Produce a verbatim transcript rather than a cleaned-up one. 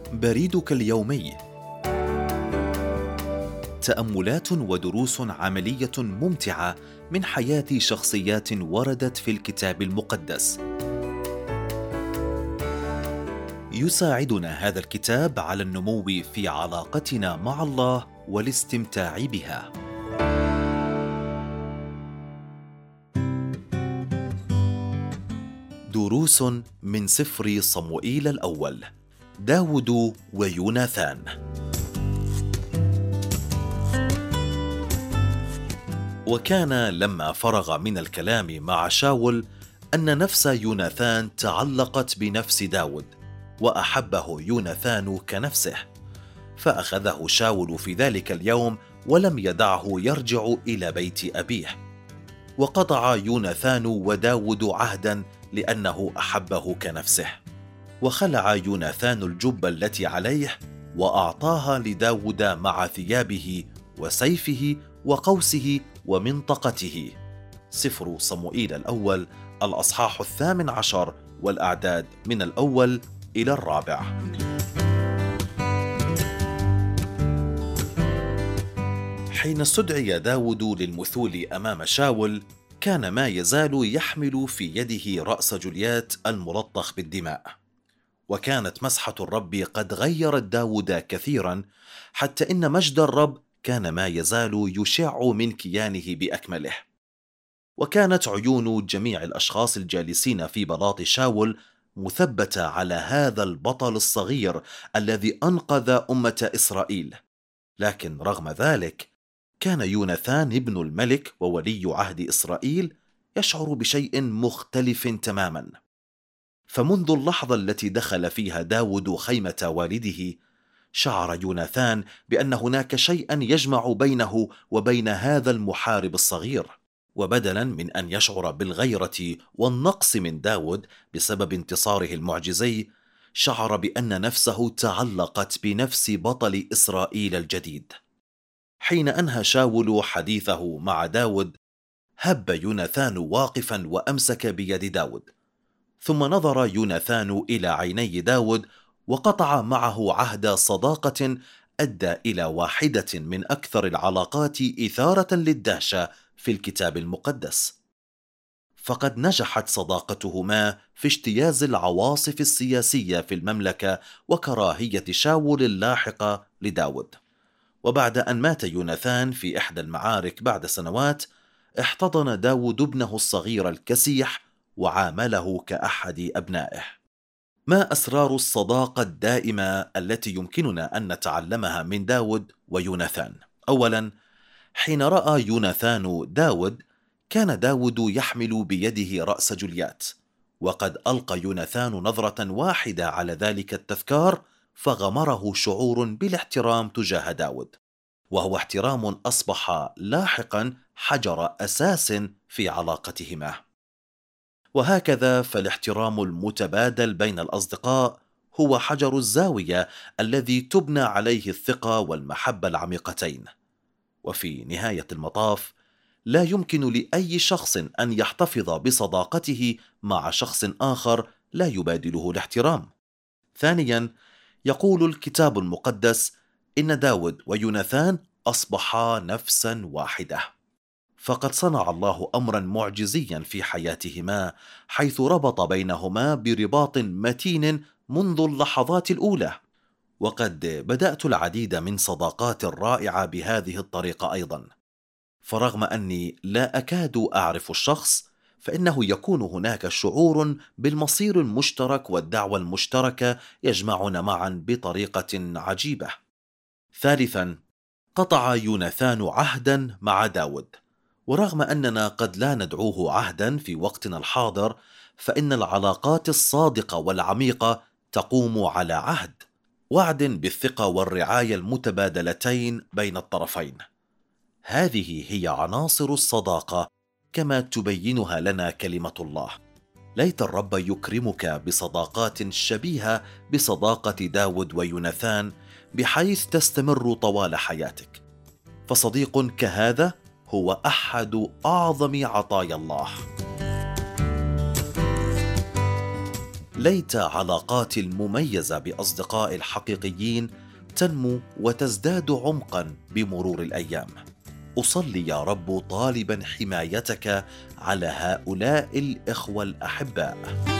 بريدك اليومي. تأملات ودروس عملية ممتعة من حياة شخصيات وردت في الكتاب المقدس. يساعدنا هذا الكتاب على النمو في علاقتنا مع الله والاستمتاع بها. دروس من سفر صموئيل الأول. داود ويوناثان. وكان لما فرغ من الكلام مع شاول أن نفس يوناثان تعلقت بنفس داود، وأحبه يوناثان كنفسه، فأخذه شاول في ذلك اليوم ولم يدعه يرجع إلى بيت أبيه. وقطع يوناثان وداود عهدا لأنه أحبه كنفسه، وخلع يوناثان الجبة التي عليه وأعطاها لداود مع ثيابه وسيفه وقوسه ومنطقته. سفر صموئيل الأول الأصحاح الثامن عشر والأعداد من الأول إلى الرابع. حين استدعي داود للمثول أمام شاول، كان ما يزال يحمل في يده رأس جوليات الملطخ بالدماء. وكانت مسحة الرب قد غيرت داود كثيرا، حتى إن مجد الرب كان ما يزال يشع من كيانه بأكمله. وكانت عيون جميع الأشخاص الجالسين في بلاط شاول مثبتة على هذا البطل الصغير الذي أنقذ أمة إسرائيل. لكن رغم ذلك كان يوناثان ابن الملك وولي عهد إسرائيل يشعر بشيء مختلف تماما. فمنذ اللحظة التي دخل فيها داود خيمة والده، شعر يوناثان بأن هناك شيئا يجمع بينه وبين هذا المحارب الصغير. وبدلا من أن يشعر بالغيرة والنقص من داود بسبب انتصاره المعجزي، شعر بأن نفسه تعلقت بنفس بطل إسرائيل الجديد. حين أنهى شاول حديثه مع داود، هب يوناثان واقفا وأمسك بيد داود، ثم نظر يوناثان إلى عيني داود وقطع معه عهد صداقة أدى إلى واحدة من أكثر العلاقات إثارة للدهشة في الكتاب المقدس. فقد نجحت صداقتهما في اجتياز العواصف السياسية في المملكة وكراهية شاول اللاحقة لداود. وبعد أن مات يوناثان في إحدى المعارك بعد سنوات، احتضن داود ابنه الصغير الكسيح وعامله كأحد أبنائه. ما أسرار الصداقة الدائمة التي يمكننا أن نتعلمها من داود ويوناثان؟ أولا، حين رأى يوناثان داود، كان داود يحمل بيده رأس جوليات، وقد ألقى يوناثان نظرة واحدة على ذلك التذكار فغمره شعور بالاحترام تجاه داود، وهو احترام أصبح لاحقا حجر أساس في علاقتهما. وهكذا فالاحترام المتبادل بين الأصدقاء هو حجر الزاوية الذي تبنى عليه الثقة والمحبة العميقتين. وفي نهاية المطاف، لا يمكن لأي شخص أن يحتفظ بصداقته مع شخص آخر لا يبادله الاحترام. ثانيا، يقول الكتاب المقدس إن داود ويوناثان أصبحا نفسا واحدة. فقد صنع الله أمرا معجزيا في حياتهما، حيث ربط بينهما برباط متين منذ اللحظات الأولى. وقد بدأت العديد من صداقات رائعة بهذه الطريقة أيضا. فرغم أني لا أكاد أعرف الشخص، فإنه يكون هناك شعور بالمصير المشترك والدعوة المشتركة يجمعنا معا بطريقة عجيبة. ثالثا، قطع يوناثان عهدا مع داود. ورغم أننا قد لا ندعوه عهدا في وقتنا الحاضر، فإن العلاقات الصادقة والعميقة تقوم على عهد، وعد بالثقة والرعاية المتبادلتين بين الطرفين. هذه هي عناصر الصداقة كما تبينها لنا كلمة الله. ليت الرب يكرمك بصداقات شبيهة بصداقة داود ويوناثان، بحيث تستمر طوال حياتك. فصديق كهذا هو أحد أعظم عطايا الله. ليت علاقاتي المميزة بأصدقائي الحقيقيين تنمو وتزداد عمقا بمرور الأيام. أصلي يا رب طالبا حمايتك على هؤلاء الإخوة الأحباء.